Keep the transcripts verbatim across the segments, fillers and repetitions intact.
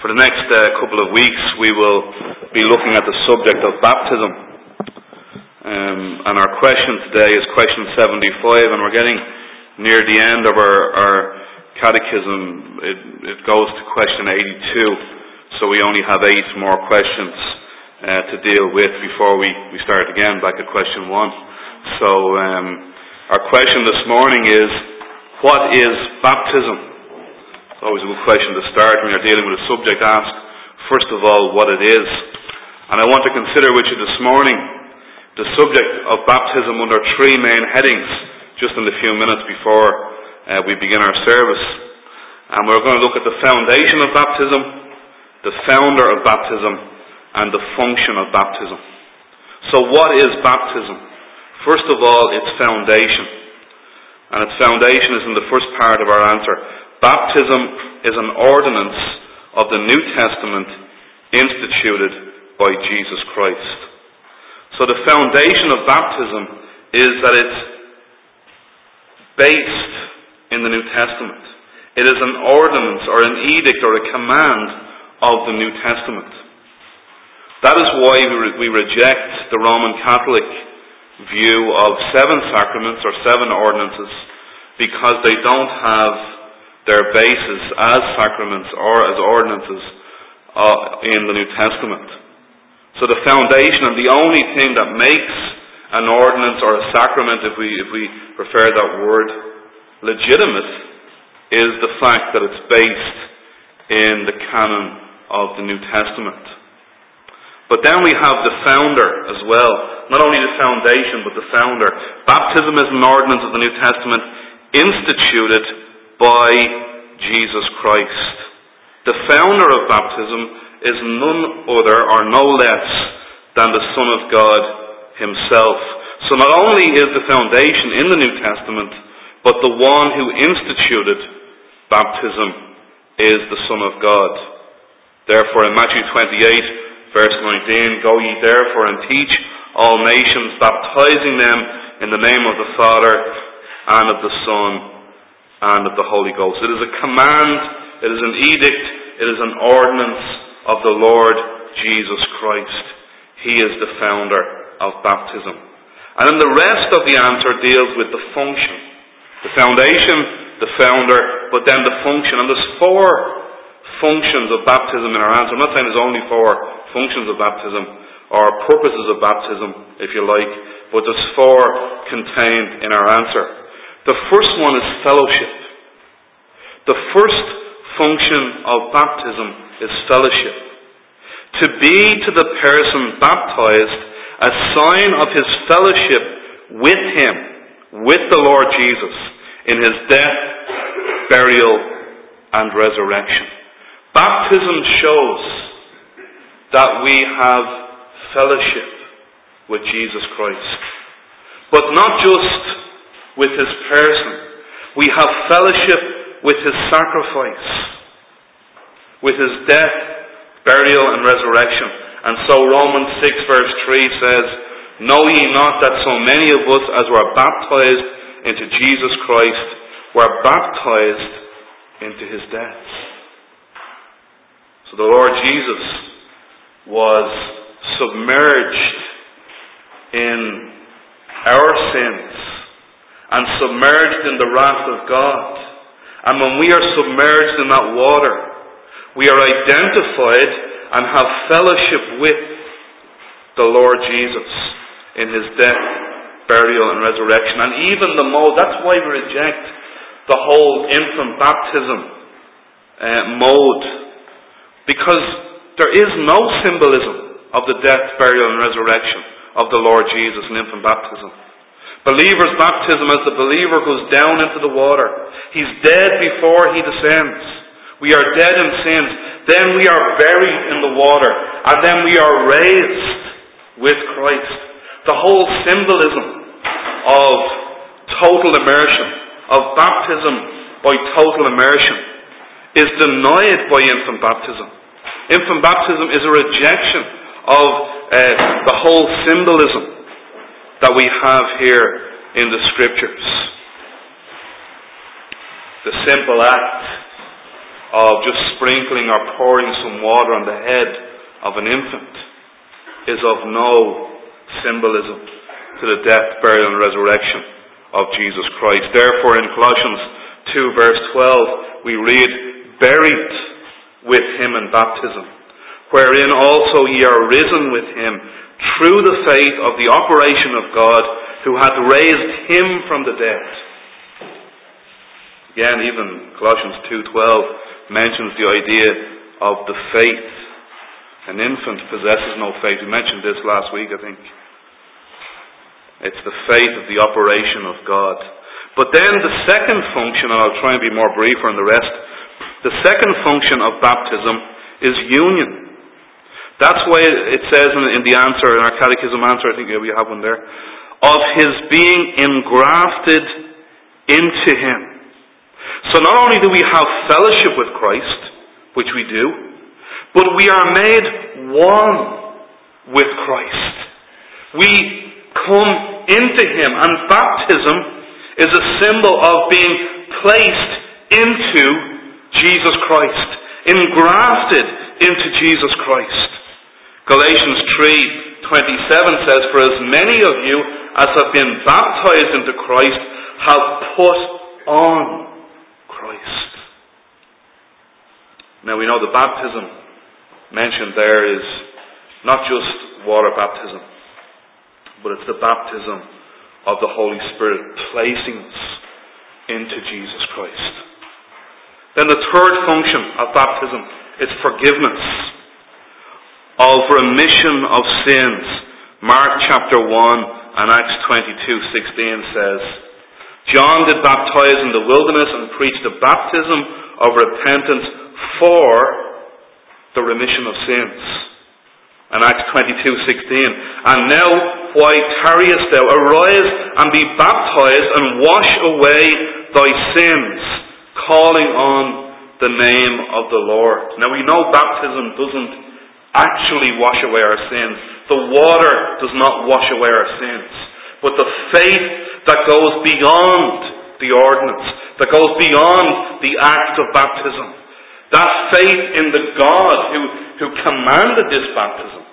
For the next uh, couple of weeks we will be looking at the subject of baptism. Um, and our question today is question seventy-five, and we're getting near the end of our, our catechism. It, it goes to question eighty-two, so we only have eight more questions uh, to deal with before we, we start again back at question one. So um, our question this morning is, what is baptism? It's always a good question to start when you're dealing with a subject. Ask, first of all, what it is. And I want to consider with you this morning the subject of baptism under three main headings, just in the few minutes before uh, we begin our service. And we're going to look at the foundation of baptism, the founder of baptism, and the function of baptism. So what is baptism? First of all, its foundation. And its foundation is in the first part of our answer. Baptism is an ordinance of the New Testament instituted by Jesus Christ. So the foundation of baptism is that it's based in the New Testament. It is an ordinance or an edict or a command of the New Testament. That is why we reject the Roman Catholic view of seven sacraments or seven ordinances, because they don't have their basis as sacraments or as ordinances uh, in the New Testament. So the foundation and the only thing that makes an ordinance or a sacrament, if we if we prefer that word, legitimate, is the fact that it's based in the canon of the New Testament. But then we have the founder as well. Not only the foundation, but the founder. Baptism is an ordinance of the New Testament instituted by Jesus Christ. The founder of baptism is none other or no less than the Son of God himself. So not only is the foundation in the New Testament, but the one who instituted baptism is the Son of God. Therefore in Matthew twenty-eight, verse nineteen, "Go ye therefore and teach all nations, baptizing them in the name of the Father and of the Son and of the Holy Ghost." It is a command, it is an edict, it is an ordinance of the Lord Jesus Christ. He is the founder of baptism. And then the rest of the answer deals with the function. The foundation, the founder, but then the function. And there's four functions of baptism in our answer. I'm not saying there's only four functions of baptism, or purposes of baptism, if you like, but there's four contained in our answer. The first one is fellowship. The first function of baptism is fellowship. To be to the person baptized a sign of his fellowship with him, with the Lord Jesus, in his death, burial, and resurrection. Baptism shows that we have fellowship with Jesus Christ. But not just with his person. We have fellowship with his sacrifice, with his death, burial, and resurrection. And so Romans six verse three says, "Know ye not that so many of us as were baptized into Jesus Christ were baptized into his death?" So the Lord Jesus was submerged in our sins and submerged in the wrath of God. And when we are submerged in that water, we are identified and have fellowship with the Lord Jesus in his death, burial, and resurrection. And even the mode, that's why we reject the whole infant baptism uh, mode. Because there is no symbolism of the death, burial, and resurrection of the Lord Jesus in infant baptism. Believer's baptism, as the believer goes down into the water, he's dead before he descends. We are dead in sins. Then we are buried in the water. And then we are raised with Christ. The whole symbolism of total immersion, of baptism by total immersion, is denied by infant baptism. Infant baptism is a rejection of uh, the whole symbolism that we have here in the Scriptures. The simple act of just sprinkling or pouring some water on the head of an infant is of no symbolism to the death, burial, and resurrection of Jesus Christ. Therefore, in Colossians two, verse twelve, we read, "Buried with him in baptism, wherein also ye are risen with him, through the faith of the operation of God, who hath raised him from the dead." Again, even Colossians two twelve mentions the idea of the faith. An infant possesses no faith. We mentioned this last week, I think. It's the faith of the operation of God. But then the second function, and I'll try and be more briefer on the rest, the second function of baptism is union. That's why it says in the answer, in our catechism answer, I think we have one there, of his being engrafted into him. So not only do we have fellowship with Christ, which we do, but we are made one with Christ. We come into him, and baptism is a symbol of being placed into Jesus Christ, engrafted into Jesus Christ. Galatians three twenty-seven says, "For as many of you as have been baptized into Christ have put on Christ." Now we know the baptism mentioned there is not just water baptism, but it's the baptism of the Holy Spirit placing us into Jesus Christ. Then the third function of baptism is forgiveness, of remission of sins. Mark chapter one and Acts twenty-two sixteen says, "John did baptize in the wilderness and preached a baptism of repentance for the remission of sins." And Acts twenty-two sixteen, "And now why tarriest thou? Arise and be baptized and wash away thy sins, calling on the name of the Lord." Now we know baptism doesn't actually wash away our sins. The water does not wash away our sins. But the faith that goes beyond the ordinance, that goes beyond the act of baptism, that faith in the God who, who commanded this baptism,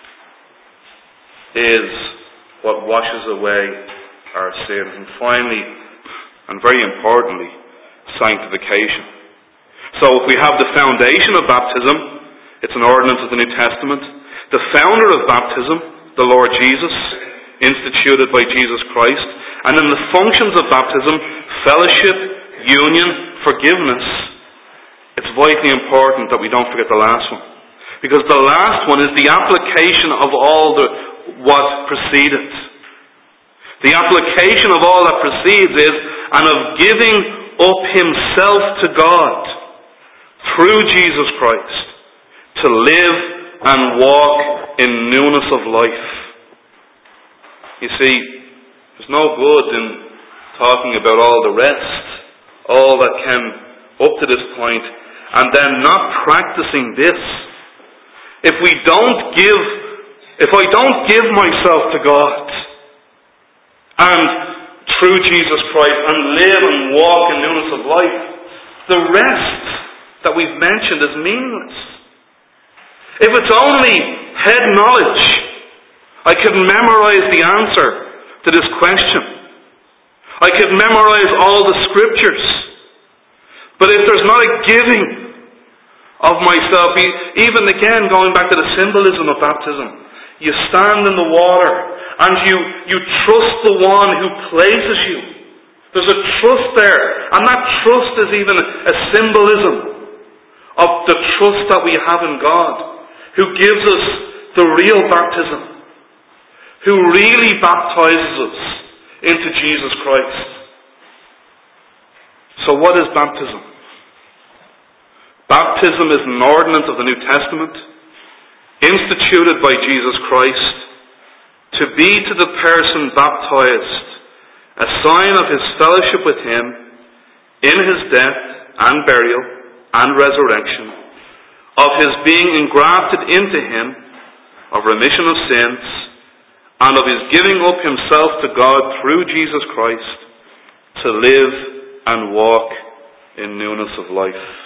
is what washes away our sins. And finally, and very importantly, sanctification. So if we have the foundation of baptism, it's an ordinance of the New Testament. The founder of baptism, the Lord Jesus, instituted by Jesus Christ. And then the functions of baptism, fellowship, union, forgiveness. It's vitally important that we don't forget the last one. Because the last one is the application of all the what preceded. The application of all that precedes is, and of giving up himself to God through Jesus Christ to live and walk in newness of life. You see, there's no good in talking about all the rest, all that came up to this point, and then not practicing this. If we don't give, if I don't give myself to God, and through Jesus Christ, and live and walk in newness of life, the rest that we've mentioned is meaningless. If it's only head knowledge, I could memorize the answer to this question. I could memorize all the scriptures. But if there's not a giving of myself, even again going back to the symbolism of baptism, you stand in the water and you, you trust the one who places you. There's a trust there, and that trust is even a symbolism of the trust that we have in God, who gives us the real baptism, who really baptizes us into Jesus Christ. So what is baptism? Baptism is an ordinance of the New Testament, instituted by Jesus Christ, to be to the person baptized a sign of his fellowship with him in his death and burial and resurrection, of his being engrafted into him, of remission of sins, and of his giving up himself to God through Jesus Christ to live and walk in newness of life.